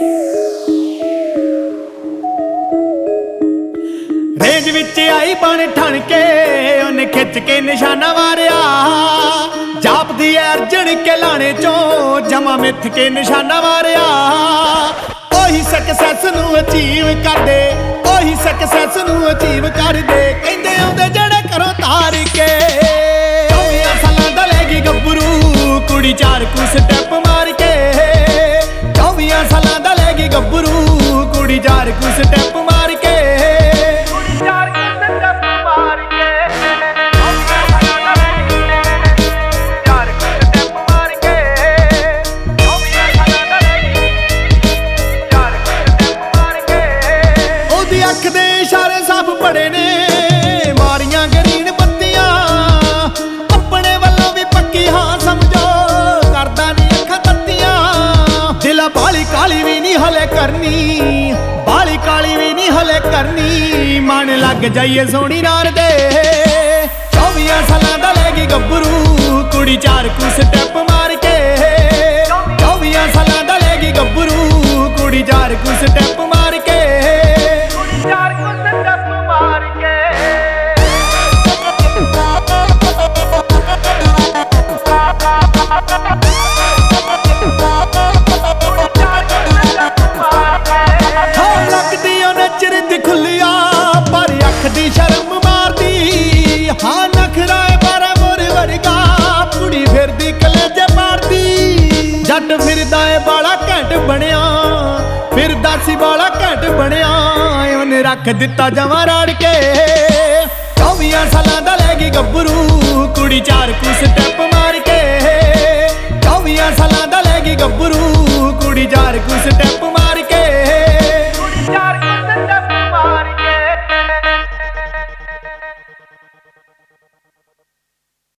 Range विच आई बन ठण के उन्हें खिच के निशाना मारिया, जापदी अर्जन के लाने चो जमा मिथ के निशाना मारिया। ओही सक्सैस नू अचीव कर दे, ओही सक्सैस नू अचीव कर दे, कहंदे आउंदे जेड़े घरों तार के। 24 सालां दा लैगी गब्बरू कुड़ी 4 कू स्टैप मार के, 24 सालां दा लैगी गब्बरू कुड़ी 4 कू स्टैप मार के। अख दे इशारे सब बड़े ने मारियां ग्रीन बत्तियां, अपने वालों भी पक्की हाँ समझो करदा नहीं अखां तत्तियां। दिला बाली काली भी नहीं हले करनी, बाली काली भी नहीं हले करनी, मन लग जाइए सोनी नार दे। 24 सालां दा लैगी गब्बरू कुड़ी 4 कू स्टैप मार के, 24 सालां दा लैगी गब्बरू कुड़ी 4 कू स्टैप मार के। शर्म मारदी हाँ नखरा बारा मोर वर्गा, कुड़ी फिरदी कलेजे मारदी। जट फिरदा है बाला घैंट बनिया, फिरदा सी बाला घैंट बनिया, उन्हें रख दिता जमा राड़ के। 24 सालां दा लैगी गब्बरू कुड़ी 4 कू स्टैप मार के, 24 सालां दा लैगी गब्बरू कुड़ी 4 कू स्टैप